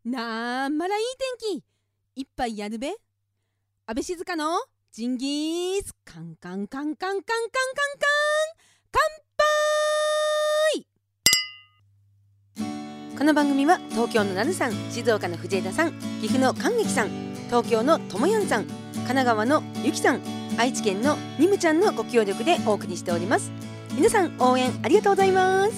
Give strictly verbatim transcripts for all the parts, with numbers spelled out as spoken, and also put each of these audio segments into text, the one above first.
なんまらいい天気いっぱいやるべ。安倍静香のジンギスカンカンカンカンカンカンカンカン乾杯。この番組は東京のなるさん、静岡の藤枝さん、岐阜の関劇さん、東京のともやんさん、神奈川のゆきさん、愛知県のにむちゃんのご協力でお送りしております。皆さん応援ありがとうございます。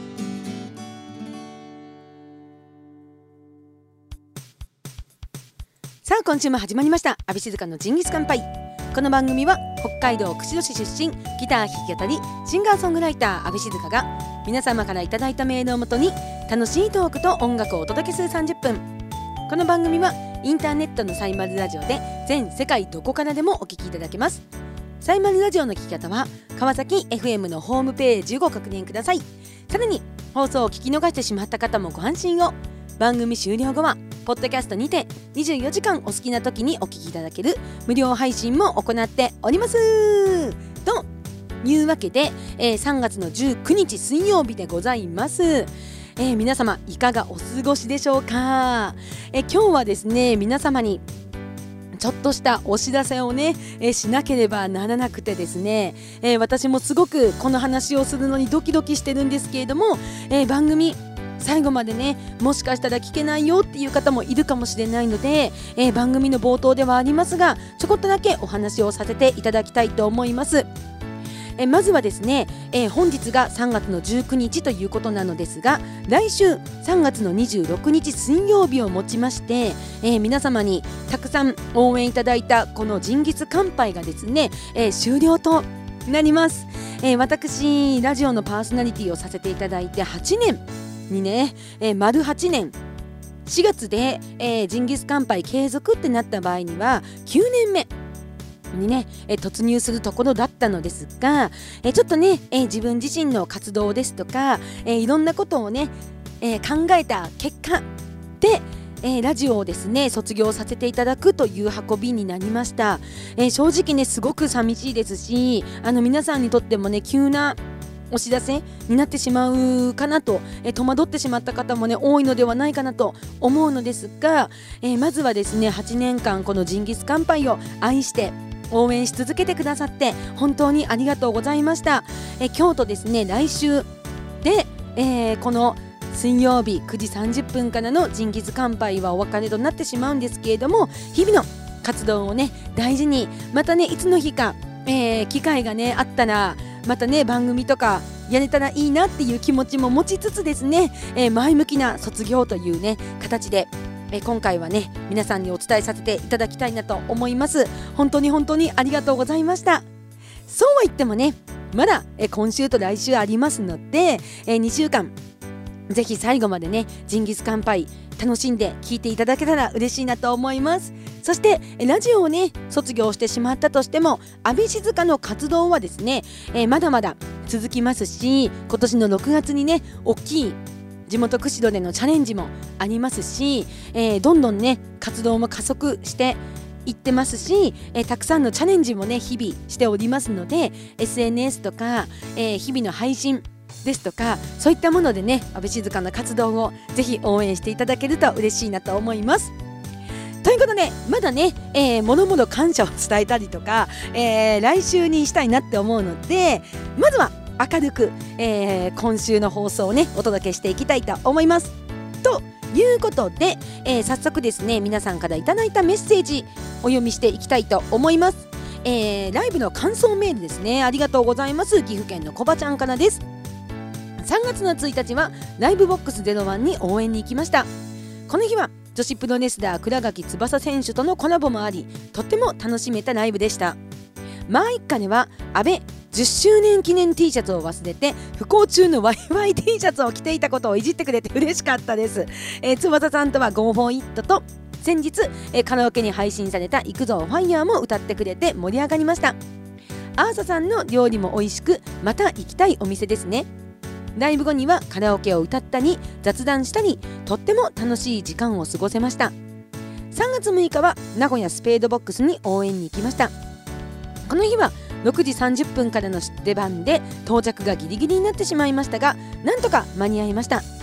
さあ今週も始まりました安倍静香のジンギス乾杯。この番組は北海道釧路市出身、ギター弾き語りシンガーソングライター安倍静香が皆様からいただいたメールをもとに楽しいトークと音楽をお届けするさんじゅっぷん。この番組はインターネットのサイマルラジオで全世界どこからでもお聞きいただけます。サイマルラジオの聞き方は川崎 エフエム のホームページをご確認ください。さらに放送を聞き逃してしまった方もご安心を。番組終了後はポッドキャストにてにじゅうよじかんお好きな時にお聞きいただける無料配信も行っておりますというわけで、えー、さんがつのじゅうくにち水曜日でございます。えー、皆様いかがお過ごしでしょうか。えー、今日はですね皆様にちょっとしたお知らせをね、えー、しなければならなくてですね、えー、私もすごくこの話をするのにドキドキしてるんですけれども、えー、番組最後までねもしかしたら聞けないよっていう方もいるかもしれないので、えー、番組の冒頭ではありますがちょこっとだけお話をさせていただきたいと思います。えー、まずはですね、えー、本日がさんがつのじゅうくにちということなのですが、来週さんがつのにじゅうろくにち水曜日をもちまして、えー、皆様にたくさん応援いただいたこのジンギス乾杯がですね、えー、終了となります。えー、私ラジオのパーソナリティをさせていただいてはちねんにね、えー、丸はちねんしがつで、えー、ジンギス乾杯継続ってなった場合にはきゅうねんめにね、えー、突入するところだったのですが、えー、ちょっとね、えー、自分自身の活動ですとか、えー、いろんなことをね、えー、考えた結果でえー、ラジオをですね卒業させていただくという運びになりました。えー、正直ねすごく寂しいですし、あの皆さんにとってもね急なお知らせになってしまうかなと、えー、戸惑ってしまった方もね多いのではないかなと思うのですが、えー、まずはですねはちねんかんこのジンギス乾杯を愛して応援し続けてくださって本当にありがとうございました。えー、今日とですね来週で、えー、この水曜日くじさんじゅっぷんからのジンギス乾杯はお別れとなってしまうんですけれども、日々の活動をね大事にまたねいつの日か、えー、機会がねあったらまたね番組とかやれたらいいなっていう気持ちも持ちつつですね、えー、前向きな卒業というね形で、えー、今回はね皆さんにお伝えさせていただきたいなと思います。本当に本当にありがとうございました。そうは言ってもねまだ、えー、今週と来週ありますので、えー、にしゅうかんぜひ最後までねジンギス乾杯楽しんで聞いていただけたら嬉しいなと思います。そしてラジオをね卒業してしまったとしても安倍静香の活動はですね、えー、まだまだ続きますし、今年のろくがつにね大きい地元釧路でのチャレンジもありますし、えー、どんどんね活動も加速していってますし、えー、たくさんのチャレンジもね日々しておりますので エスエヌエス とか、えー、日々の配信ですとかそういったものでね安倍静香の活動をぜひ応援していただけると嬉しいなと思います。ということでまだね、えー、もろもろ感謝を伝えたりとか、えー、来週にしたいなって思うので、まずは明るく、えー、今週の放送をねお届けしていきたいと思います。ということで、えー、早速ですね皆さんからいただいたメッセージお読みしていきたいと思います。えー、ライブの感想メールですね。ありがとうございます。岐阜県のこばちゃんからです。さんがつのついたちはライブボックスゼロワンに応援に行きました。この日は女子プロレスラー倉垣翼選手とのコラボもありとっても楽しめたライブでした。まあ一家では安倍じゅっしゅうねん記念 T シャツを忘れて不幸中のワイワイ T シャツを着ていたことをいじってくれて嬉しかったです。えー、翼さんとは Go for It と先日、えー、カラオケに配信された行くぞファイヤーも歌ってくれて盛り上がりました。アーサさんの料理も美味しくまた行きたいお店ですね。ライブ後にはカラオケを歌ったり雑談したりとっても楽しい時間を過ごせました。さんがつむいかは名古屋スペードボックスに応援に行きました。この日はろくじさんじゅっぷんからの出番で到着がギリギリになってしまいましたがなんとか間に合いました。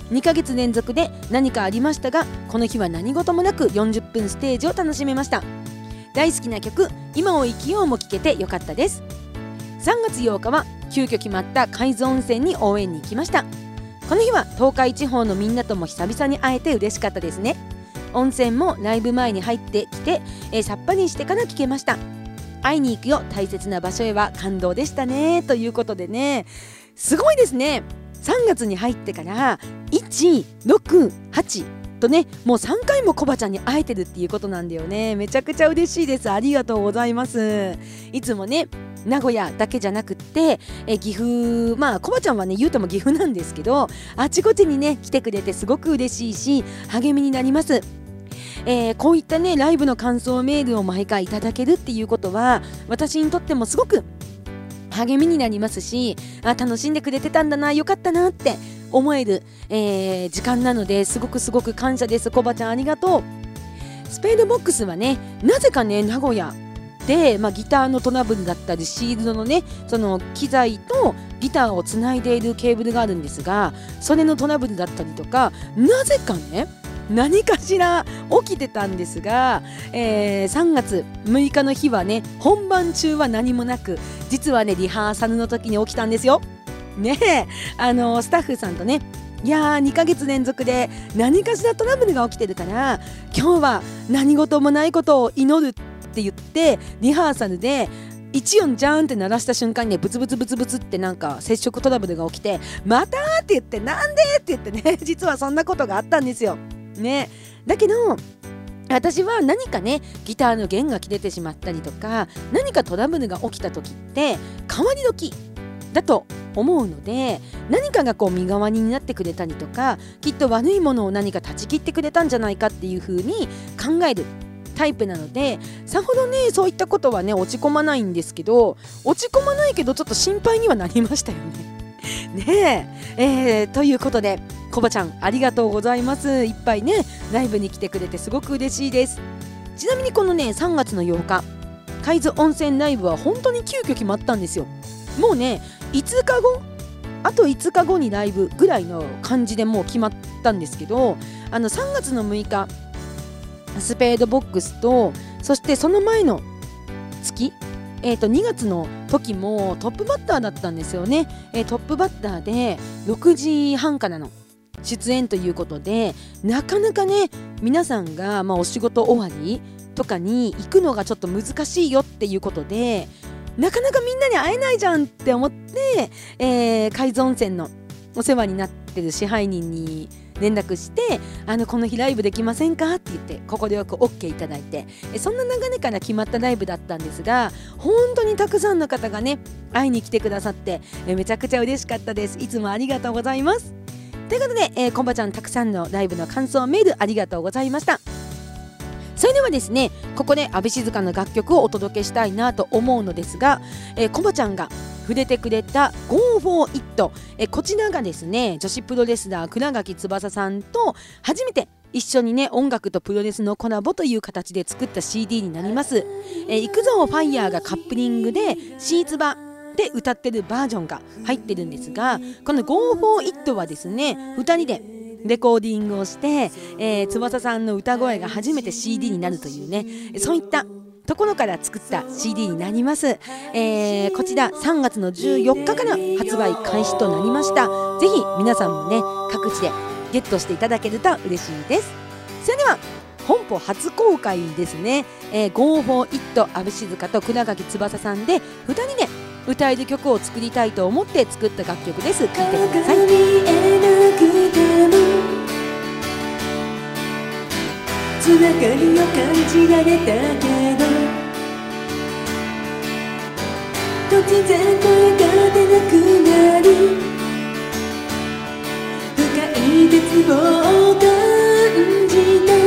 にかげつ連続で何かありましたが、この日は何事もなくよんじゅっぷんステージを楽しめました。大好きな曲今を生きようも聴けてよかったです。さんがつようかは急遽決まった海津温泉に応援に行きました。この日は東海地方のみんなとも久々に会えて嬉しかったですね。温泉もライブ前に入ってきて、えー、さっぱりしてから聴けました。会いに行くよ大切な場所へは感動でしたね、ということでね、すごいですね。さんがつに入ってからいち、ろく、はちとね、もうさんかいもコバちゃんに会えてるっていうことなんだよね。めちゃくちゃ嬉しいです。ありがとうございます。いつもね名古屋だけじゃなくってえ岐阜、まあコバちゃんはね言うとも岐阜なんですけど、あちこちにね来てくれてすごく嬉しいし励みになります。えー、こういったねライブの感想メールを毎回いただけるっていうことは私にとってもすごく励みになりますし、あ楽しんでくれてたんだな、よかったなって思える、えー、時間なので、すごくすごく感謝です。コバちゃんありがとう。スペードボックスはねなぜかね名古屋で、まあ、ギターのトラブルだったりシールドのねその機材とギターをつないでいるケーブルがあるんですが、それのトラブルだったりとか、なぜかね何かしら起きてたんですが、えー、さんがつむいかの日はね本番中は何もなく、実はねリハーサルの時に起きたんですよねえ。あのスタッフさんとね、いやーにかげつ連続で何かしらトラブルが起きてるから今日は何事もないことを祈るって言ってリハーサルでいち音ジャーンって鳴らした瞬間にねブツブツブツブツってなんか接触トラブルが起きて、またーって言って、なんでって言ってね実はそんなことがあったんですよね。だけど私は何かねギターの弦が切れてしまったりとか何かトラブルが起きた時って変わり時だと思うので、何かがこう身代わりになってくれたりとか、きっと悪いものを何か断ち切ってくれたんじゃないかっていう風に考えるタイプなので、さほどねそういったことはね落ち込まないんですけど、落ち込まないけどちょっと心配にはなりましたよねねええー、ということでコバちゃんありがとうございます。いっぱいねライブに来てくれてすごく嬉しいです。ちなみにこのねさんがつのようか海津温泉ライブは本当に急遽決まったんですよ。もうねいつかごあといつかごにライブぐらいの感じでもう決まったんですけど、あのさんがつのむいかスペードボックスと、そしてその前の月、えー、とにがつの時もトップバッターだったんですよね。えー、トップバッターでろくじはんからの出演ということで、なかなかね皆さんが、まあ、お仕事終わりとかに行くのがちょっと難しいよっていうことで、なかなかみんなに会えないじゃんって思って、えー、海津温泉のお世話になってる支配人に連絡して、あのこの日ライブできませんかって言って快く オーケー いただいて、そんな流れから決まったライブだったんですが、本当にたくさんの方がね会いに来てくださってめちゃくちゃ嬉しかったです。いつもありがとうございます。ということで、えー、コバちゃんたくさんのライブの感想メールありがとうございました。それではですね、ここで阿部静香の楽曲をお届けしたいなと思うのですが、えー、コバちゃんが触れてくれた Go for It、えー、こちらがですね女子プロレスラー倉垣翼さんと初めて一緒にね音楽とプロレスのコラボという形で作った シーディー になります。えー、行くぞファイヤーがカップリングでシーツバで歌ってるバージョンが入ってるんですが、この Go for It はですねふたりでレコーディングをして、えー、翼さんの歌声が初めて シーディー になるというね、そういったところから作った シーディー になります。えー、こちらさんがつのじゅうよっかから発売開始となりました。ぜひ皆さんもね各地でゲットしていただけると嬉しいです。それでは本邦初公開ですね、えー、Go for It 阿部静香と倉垣翼さんでふたりで歌える曲を作りたいと思って作った楽曲です。聴いてください。つながりを感じられたけど、突然声が出なくなり、深い絶望を感じた。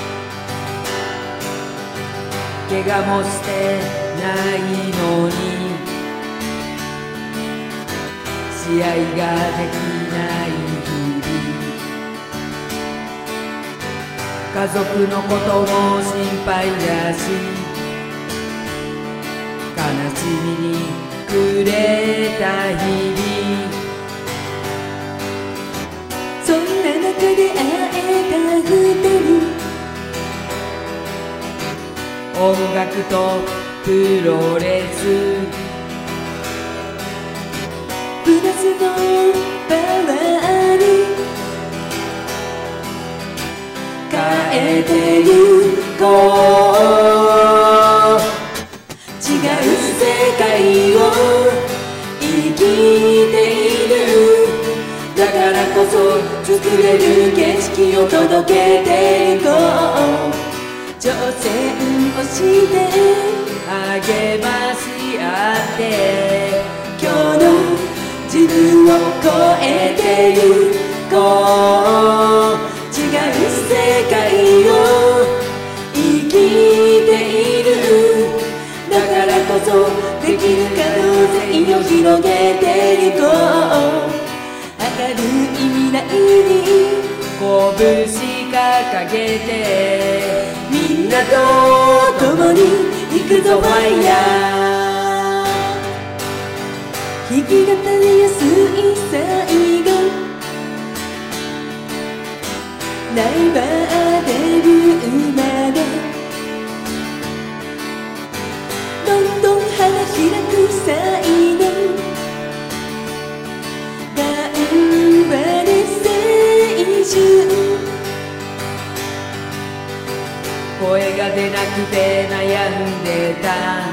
怪我もしてないのに試合ができない日々、家族のことも心配だし、悲しみに暮れた日々、 そんな中で会えた二人、 音楽とプロレス、 プラスのパワーに変えてゆこう。違う世界を生きている、だからこそ作れる景色を届けてゆこう。挑戦をして励まし合って今日の自分を超えてゆこう。違う世界を生きている、だからこそできる可能性を広げてゆこう。明るい未来に拳掲げてみんなと共に行くぞファイヤー。弾き語りやすい最後、ライバーデビューまでどんどん花開く才能、頑張れ青春。 声が出なくて悩んでた、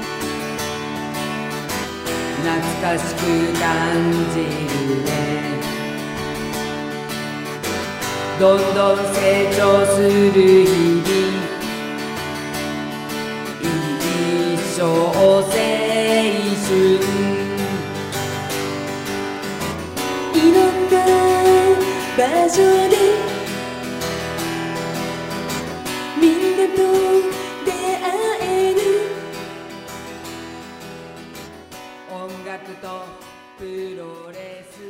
懐かしく感じるね。どんどん成長する日々、一生青春。 いろんな場所でみんなと出会える、 音楽とプロレス、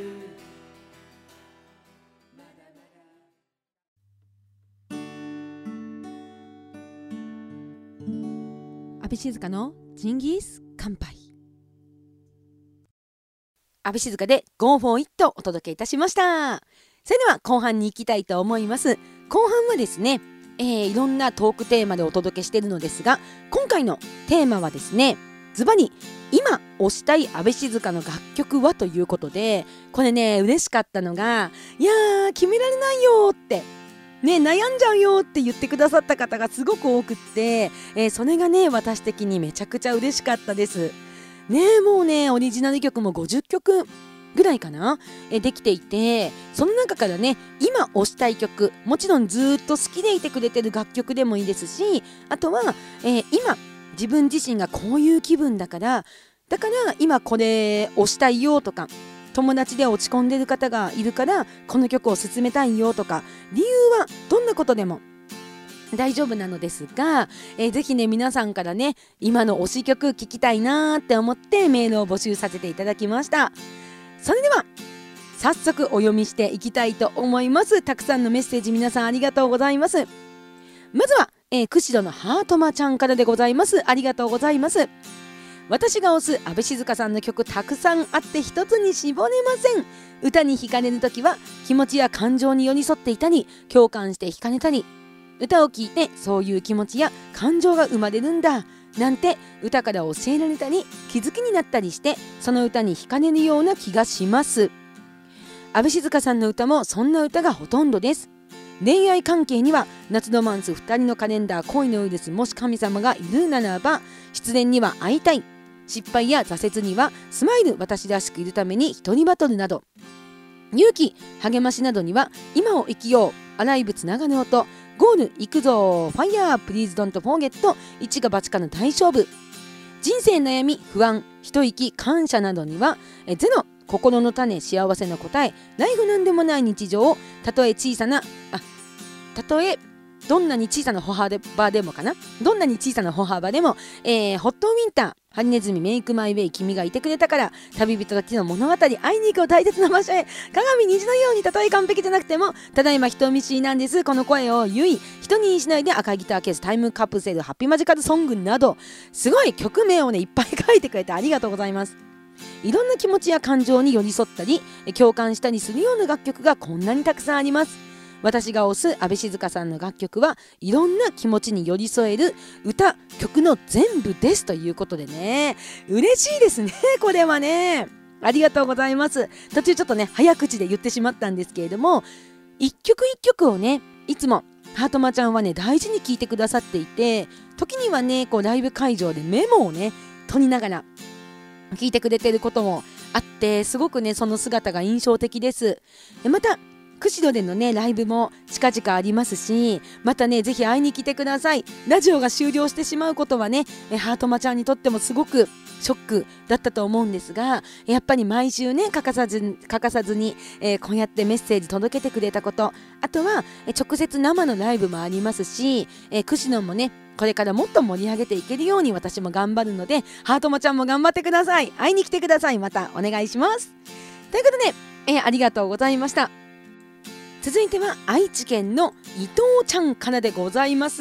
阿部静香のジンギス乾杯。阿部静香で Go for it をお届けいたしました。それでは後半に行きたいと思います。後半はですね、えー、いろんなトークテーマでお届けしているのですが、今回のテーマはですね、ズバリ今推したい阿部静香の楽曲はということで、これね嬉しかったのが、いやー決められないよってね、悩んじゃうよって言ってくださった方がすごく多くって、えー、それがね私的にめちゃくちゃ嬉しかったですね。もうねオリジナル曲もごじゅっきょくぐらいかな、えー、できていて、その中からね今推したい曲、もちろんずっと好きでいてくれてる楽曲でもいいですし、あとは、えー、今自分自身がこういう気分だからだから今これ推したいよとか、友達で落ち込んでる方がいるからこの曲を勧めたいよとか、理由はどんなことでも大丈夫なのですが、えー、ぜひね皆さんからね今の推し曲聴きたいなーって思ってメールを募集させていただきました。それでは早速お読みしていきたいと思います。たくさんのメッセージ皆さんありがとうございます。まずは、えー、釧路のハートマちゃんからでございます。ありがとうございます。私が推す阿部静香さんの曲たくさんあって一つに絞れません。歌に惹かれるときは気持ちや感情に寄り添っていたり、共感して惹かれたり、歌を聴いてそういう気持ちや感情が生まれるんだなんて歌から教えられたり気づきになったりして、その歌に惹かれるような気がします。阿部静香さんの歌もそんな歌がほとんどです。恋愛関係には夏ロマンスふたりのカレンダー、恋のウイルス、もし神様がいるならば、失恋には会いたい、失敗や挫折にはスマイル、私らしくいるために一人バトルなど、勇気、励ましなどには今を生きよう、アライブつながる音、ゴール行くぞ、ファイヤープリーズドントフォーゲット、一か八かの大勝負、人生悩み、不安、一息、感謝などにはえゼロ、心の種、幸せの答え、ライフなんでもない日常を、たとえ小さなあたとえどんなに小さな歩幅でもかなどんなに小さな歩幅でも、えー、ホットウィンター、ハリネズミ、メイクマイウェイ、君がいてくれたから、旅人たちの物語、会いに行くを大切な場所へ、鏡虹のように、たとえ完璧じゃなくてもただいま人見知りなんです、この声をゆい、人にしないで、赤いギターケース、タイムカプセル、ハッピーマジカルソングなど、すごい曲名をねいっぱい書いてくれてありがとうございます。 いろんな気持ちや感情に寄り添ったり共感したりするような楽曲がこんなにたくさんあります。私が推す阿部静香さんの楽曲はいろんな気持ちに寄り添える歌曲の全部ですということでね、嬉しいですねこれはね。ありがとうございます。途中ちょっとね早口で言ってしまったんですけれども、一曲一曲をねいつもハートマちゃんはね大事に聴いてくださっていて、時にはねこうライブ会場でメモをね取りながら聴いてくれてることもあって、すごくねその姿が印象的です。また釧路でのねライブも近々ありますし、またねぜひ会いに来てください。ラジオが終了してしまうことはねハートマちゃんにとってもすごくショックだったと思うんですが、やっぱり毎週ね欠かさず欠かさずに、えー、こうやってメッセージ届けてくれたこと、あとは、えー、直接生のライブもありますし、えー、釧路もねこれからもっと盛り上げていけるように私も頑張るので、ハートマちゃんも頑張ってください。会いに来てください。またお願いします。ということで、えー、ありがとうございました。続いては愛知県の伊藤ちゃんからでございます。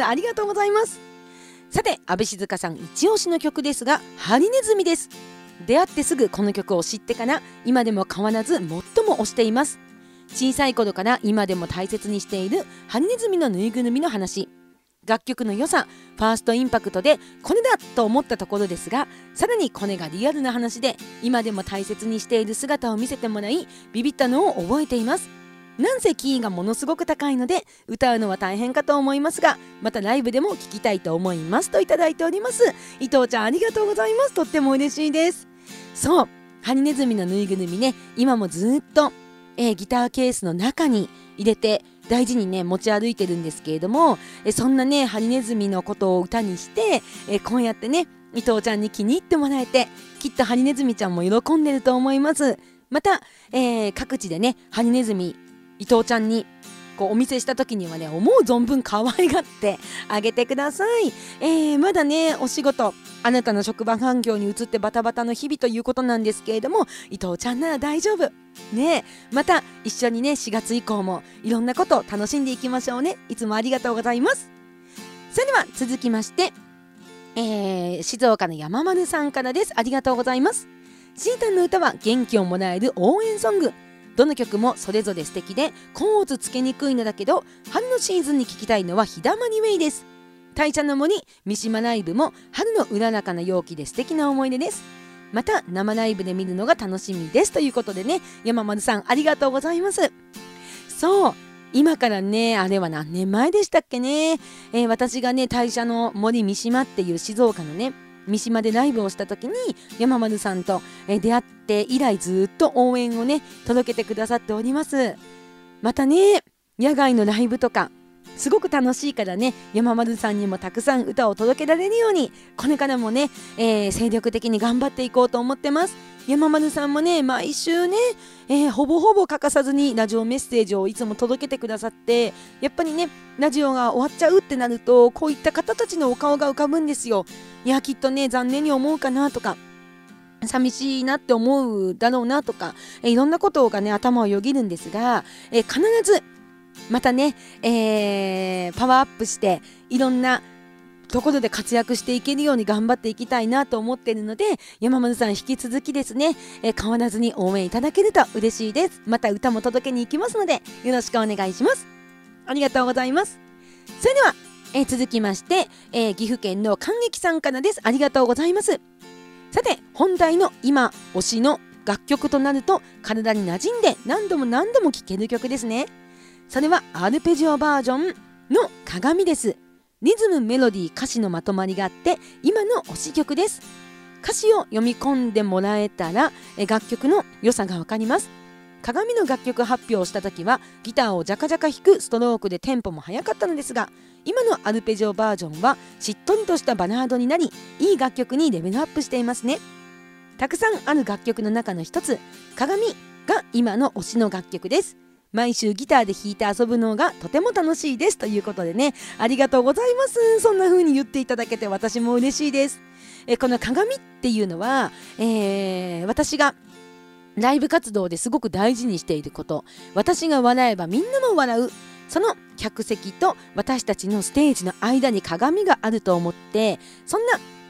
ありがとうございます。さて阿部静香さん一押しの曲ですが、ハリネズミです。出会ってすぐこの曲を知ってから今でも変わらず最も推しています。小さい頃から今でも大切にしているハリネズミのぬいぐるみの話、楽曲の良さ、ファーストインパクトでこれだと思ったところですが、さらにこれがリアルな話で今でも大切にしている姿を見せてもらいビビったのを覚えています。なんせキーがものすごく高いので歌うのは大変かと思いますが、またライブでも聴きたいと思いますといただいております。伊藤ちゃんありがとうございます。とっても嬉しいです。そう、ハリネズミのぬいぐるみね、今もずっと、えー、ギターケースの中に入れて大事にね持ち歩いてるんですけれども、えそんなねハリネズミのことを歌にして、えこうやってね伊藤ちゃんに気に入ってもらえて、きっとハリネズミちゃんも喜んでると思います。また、えー、各地でねハリネズミ伊藤ちゃんにこうお見せした時にはね思う存分可愛がってあげてください。えー、まだねお仕事あなたの職場環境に移ってバタバタの日々ということなんですけれども、伊藤ちゃんなら大丈夫ね。また一緒にねしがつ以降もいろんなことを楽しんでいきましょうね。いつもありがとうございます。それでは続きまして、えー、静岡の山丸さんからです。ありがとうございます。シータンの歌は元気をもらえる応援ソング、どの曲もそれぞれ素敵でコーツつけにくいのだけど、春のシーズンに聴きたいのは日だまりウェイです。大茶の森三島ライブも春のうららかな陽気で素敵な思い出です。また生ライブで見るのが楽しみですということでね、山丸さんありがとうございます。そう、今からねあれは何年前でしたっけね、えー、私がね大社の森三島っていう静岡のね三島でライブをした時に山丸さんと出会って以来ずっと応援をね届けてくださっております。またね野外のライブとかすごく楽しいからね、山丸さんにもたくさん歌を届けられるようにこれからもね、えー、精力的に頑張っていこうと思ってます。山丸さんもね毎週ね、えー、ほぼほぼ欠かさずにラジオメッセージをいつも届けてくださって、やっぱりねラジオが終わっちゃうってなるとこういった方たちのお顔が浮かぶんですよ。いやきっとね残念に思うかなとか寂しいなって思うだろうなとか、えー、いろんなことがね頭をよぎるんですが、えー、必ずまたね、えー、パワーアップしていろんなところで活躍していけるように頑張っていきたいなと思っているので、山丸さん引き続きですね、えー、変わらずに応援いただけると嬉しいです。また歌も届けに行きますのでよろしくお願いします。ありがとうございます。それでは、えー、続きまして、えー、岐阜県の感激さんからです。ありがとうございます。さて本題の今推しの楽曲となると体に馴染んで何度も何度も聴ける曲ですね。それはアルペジオバージョンの鏡です。リズム、メロディー、歌詞のまとまりがあって今の推し曲です。歌詞を読み込んでもらえたら楽曲の良さがわかります。鏡の楽曲発表をした時はギターをジャカジャカ弾くストロークでテンポも速かったのですが、今のアルペジオバージョンはしっとりとしたバラードになりいい楽曲にレベルアップしていますね。たくさんある楽曲の中の一つ、鏡が今の推しの楽曲です。毎週ギターで弾いて遊ぶのがとても楽しいですということでね、ありがとうございます。そんな風に言っていただけて私も嬉しいです。えこの鏡っていうのは、えー、私がライブ活動ですごく大事にしていること、私が笑えばみんなも笑う、その客席と私たちのステージの間に鏡があると思って、そんな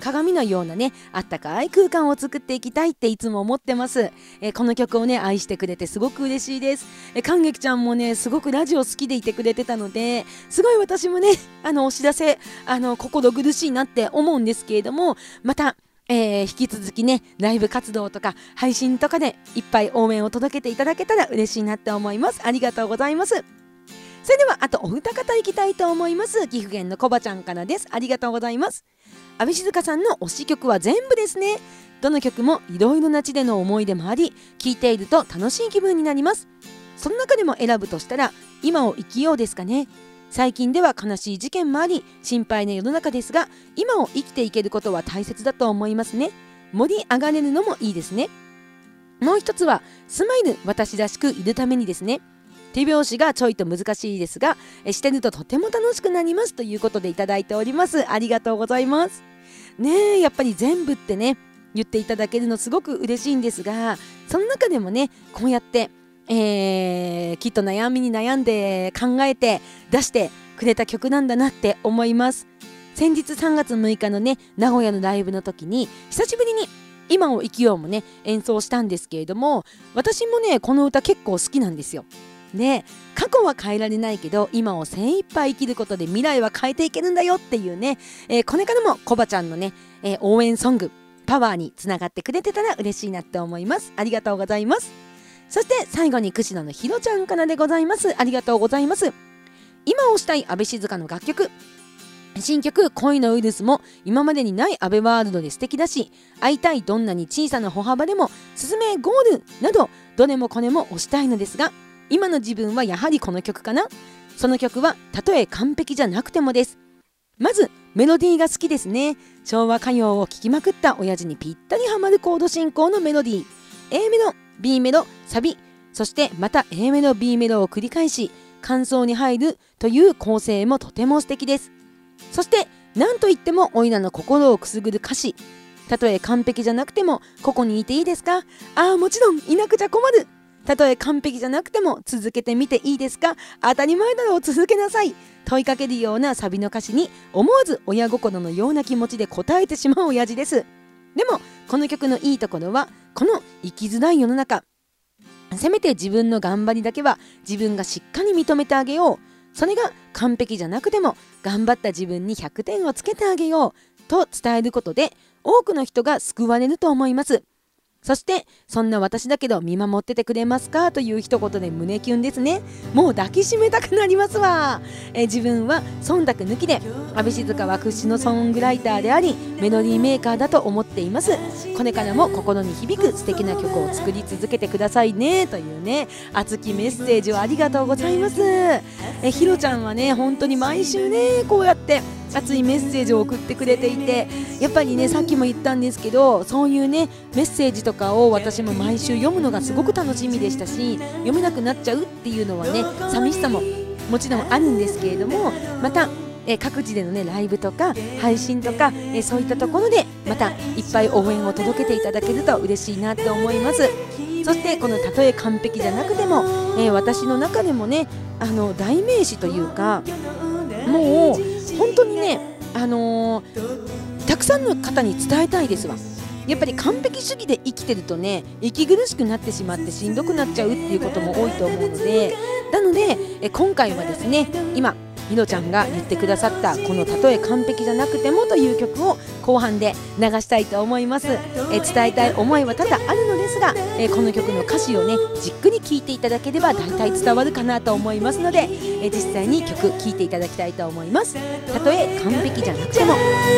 鏡のようなねあったかい空間を作っていきたいっていつも思ってます。えー、この曲をね愛してくれてすごく嬉しいです。えー、感激ちゃんもねすごくラジオ好きでいてくれてたのですごい私もねあのお知らせあの心苦しいなって思うんですけれども、またえー、引き続きねライブ活動とか配信とかでいっぱい応援を届けていただけたら嬉しいなって思います。ありがとうございます。それではあとお二方いきたいと思います。岐阜県のコバちゃんからです。ありがとうございます。阿部静香さんの推し曲は全部ですね。どの曲もいろいろな地での思い出もあり、聴いていると楽しい気分になります。その中でも選ぶとしたら今を生きようですかね。最近では悲しい事件もあり心配な世の中ですが、今を生きていけることは大切だと思いますね。盛り上がれるのもいいですね。もう一つはスマイル私らしくいるためにですね。手拍子がちょいと難しいですがしてるととても楽しくなりますということでいただいております。ありがとうございますね。えやっぱり全部ってね言っていただけるのすごく嬉しいんですが、その中でもねこうやってえー、きっと悩みに悩んで考えて出してくれた曲なんだなって思います。先日さんがつむいかのね名古屋のライブの時に久しぶりに今を生きようもね演奏したんですけれども、私もねこの歌結構好きなんですよ。で過去は変えられないけど今を精一杯生きることで未来は変えていけるんだよっていうね、えー、これからもコバちゃんのね、えー、応援ソングパワーにつながってくれてたら嬉しいなって思います。ありがとうございます。そして最後に串野のひろちゃんからでございます。ありがとうございます。今推したい阿部静香の楽曲、新曲恋のウイルスも今までにない阿部ワールドで素敵だし、会いたいどんなに小さな歩幅でもすすめゴールなどどれもこれも推したいのですが、今の自分はやはりこの曲かな。その曲はたとえ完璧じゃなくてもです。まずメロディーが好きですね。昭和歌謡を聴きまくった親父にぴったりハマるコード進行のメロディー、 A メロB メロサビ、そしてまた A メロ B メロを繰り返し間奏に入るという構成もとても素敵です。そして何といってもおいらの心をくすぐる歌詞、たとえ完璧じゃなくてもここにいていいですか、ああもちろんいなくちゃ困る、たとえ完璧じゃなくても続けてみていいですか、当たり前だろう続けなさい、問いかけるようなサビの歌詞に思わず親心のような気持ちで応えてしまう親父です。でもこの曲のいいところはこの生きづらい世の中、せめて自分の頑張りだけは自分がしっかり認めてあげよう、それが完璧じゃなくても頑張った自分にひゃくてんをつけてあげようと伝えることで多くの人が救われると思います。そしてそんな私だけど見守っててくれますかという一言で胸キュンですね。もう抱きしめたくなりますわ。え自分は忖度抜きで阿部静香は屈指のソングライターでありメロディーメーカーだと思っています。これからも心に響く素敵な曲を作り続けてくださいねというね熱きメッセージをありがとうございます。えひろちゃんはね本当に毎週ねこうやって熱いメッセージを送ってくれていて、やっぱりねさっきも言ったんですけどそういうねメッセージとかを私も毎週読むのがすごく楽しみでしたし、読めなくなっちゃうっていうのはね寂しさももちろんあるんですけれども、またえ各地でのねライブとか配信とかえそういったところでまたいっぱい応援を届けていただけると嬉しいなって思います。そしてこのたとえ完璧じゃなくても、えー、私の中でもねあの代名詞というかもう本当にね、あのー、たくさんの方に伝えたいですわ。やっぱり完璧主義で生きてるとね息苦しくなってしまってしんどくなっちゃうっていうことも多いと思うので、なのでえ今回はですね今ひろちゃんが言ってくださったこのたとえ完璧じゃなくてもという曲を後半で流したいと思います。え伝えたい思いは多々あるのですがえこの曲の歌詞をねじっくり聴いていただければ大体伝わるかなと思いますのでえ実際に曲聴いていただきたいと思います。たとえ完璧じゃなくても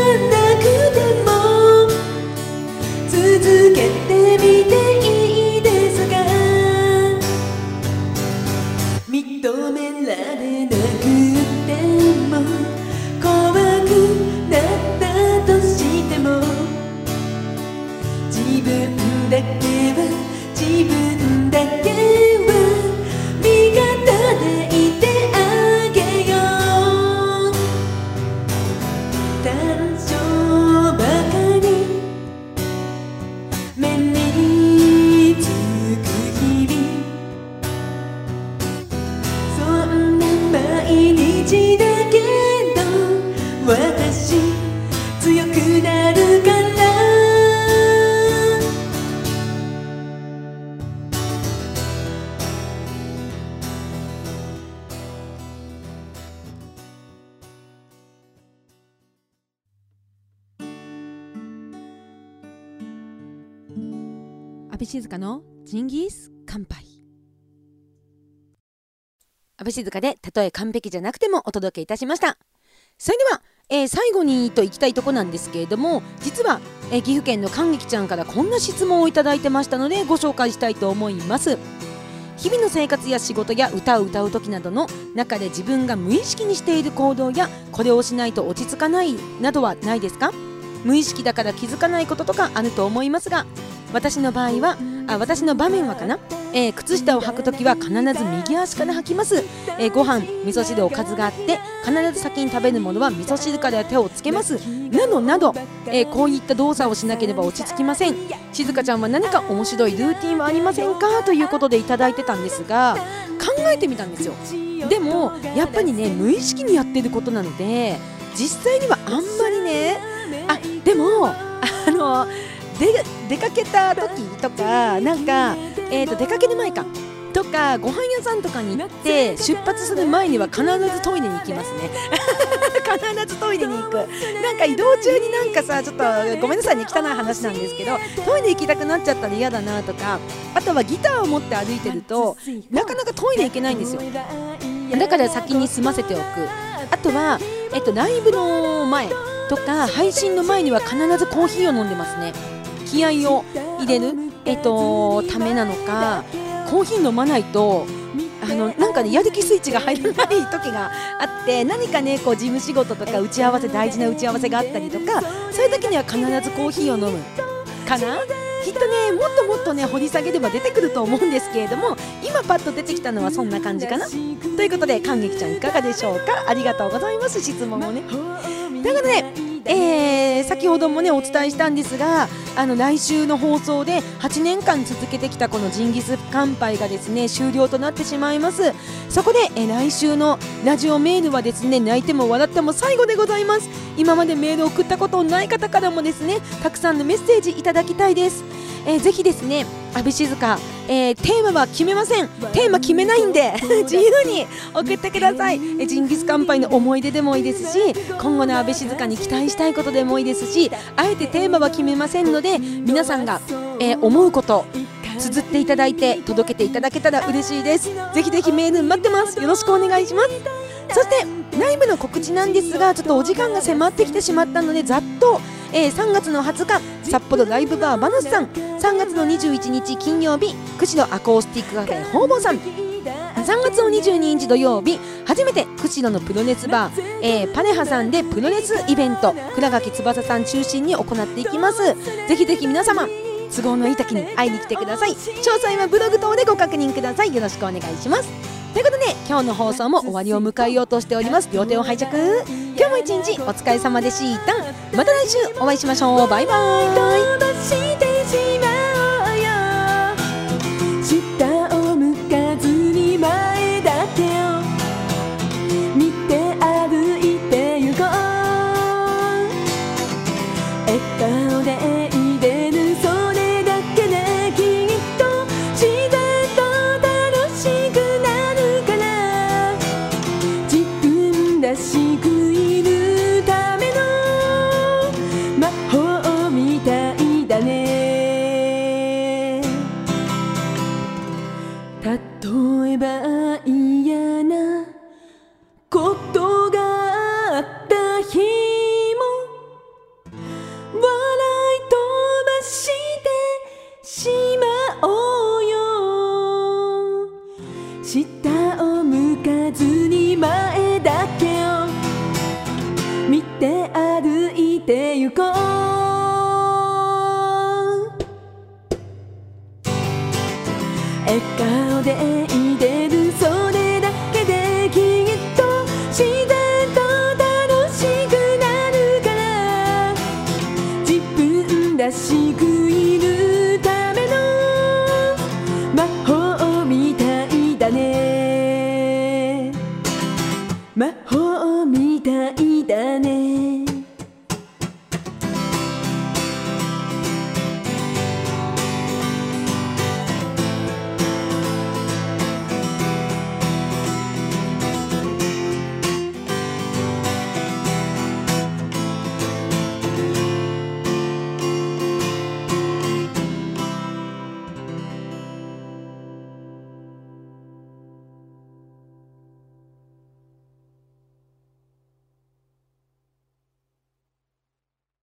続けてみていいですか、認められなくても怖くなったとしても自分だけは自分だけは味方でいてあげよう、短所ばかり目につく日々、そんな毎日だけど私強くなる安倍静香のジンギス乾杯。安倍静香でたとえ完璧じゃなくてもお届けいたしました。それでは、えー、最後にといきたいとこなんですけれども、実は、えー、岐阜県の感激ちゃんからこんな質問をいただいてましたのでご紹介したいと思います。日々の生活や仕事や歌を歌う時などの中で自分が無意識にしている行動やこれをしないと落ち着かないなどはないですか？無意識だから気づかないこととかあると思いますが、私の場合はあ私の場面はかな、えー、靴下を履くときは必ず右足から履きます。えー、ご飯、味噌汁おかずがあって必ず先に食べるものは味噌汁から手をつけますなどなど、えー、こういった動作をしなければ落ち着きません。静香ちゃんは何か面白いルーティンはありませんかということでいただいてたんですが、考えてみたんですよ。でもやっぱりね、無意識にやってることなので実際にはあんまりね、あでもあので出かけた時とか、なんか、えー、と出かける前かとかご飯屋さんとかに行って出発する前には必ずトイレに行きますね必ずトイレに行く。なんか移動中になんかさ、ちょっとごめんなさいね、汚い話なんですけど、トイレ行きたくなっちゃったら嫌だなとか、あとはギターを持って歩いてるとなかなかトイレ行けないんですよ。だから先に済ませておく。あとは、えっと、ライブの前とか配信の前には必ずコーヒーを飲んでますね。気合を入れる、えっと、ためなのか、コーヒー飲まないとあのなんかね、やる気スイッチが入らない時があって、何かねこう事務仕事とか打ち合わせ、大事な打ち合わせがあったりとか、そういう時には必ずコーヒーを飲むかな。きっとね、もっともっとね掘り下げれば出てくると思うんですけれども、今パッと出てきたのはそんな感じかなということで、感激ちゃんいかがでしょうか。ありがとうございます、質問をね。ということで、えー、先ほどもねお伝えしたんですが、あの来週の放送ではちねんかん続けてきたこのジンギス乾杯がですね終了となってしまいます。そこで、えー、来週のラジオメールはですね、泣いても笑っても最後でございます。今までメールを送ったことない方からもですね、たくさんのメッセージいただきたいです。えー、ぜひですね、安倍静香、えー、テーマは決めません。テーマ決めないんで自由に送ってください。えー、ジンギス乾杯の思い出でもいいですし、今後の安倍静香に期待したいことでもいいですし、あえてテーマは決めませんので、皆さんが、えー、思うこと綴っていただいて届けていただけたら嬉しいです。ぜひぜひメール待ってます。よろしくお願いします。そしてライブの告知なんですが、ちょっとお時間が迫ってきてしまったのでざっと、えー、さんがつのはつか札幌ライブバーバノスさん、さんがつのにじゅういちにち金曜日釧路アコースティックカフェホーボーさん、さんがつのにじゅうににち土曜日初めて釧路のプロレスバー、えー、パネハさんでプロレスイベント倉垣翼さん中心に行っていきます。ぜひぜひ皆様都合のいい時に会いに来てください。詳細はブログ等でご確認ください。よろしくお願いします。ということで今日の放送も終わりを迎えようとしております。両手を拝借。今日も一日お疲れ様でした。また来週お会いしましょう。バイバイ。 下を向かずに前だけを見て歩いてゆこう。笑顔でいれるそれだけできっと自然と楽しくなるから、自分らしくいるための魔法みたいだね。例えば嫌なことがあった日も笑い飛ばしてしまおうよ。下を向かずに前だけを見て歩いてゆこう。笑顔でいれるそれだけできっと自然と楽しくなるから、自分らしくいるための魔法みたいだね。魔法みたいだね。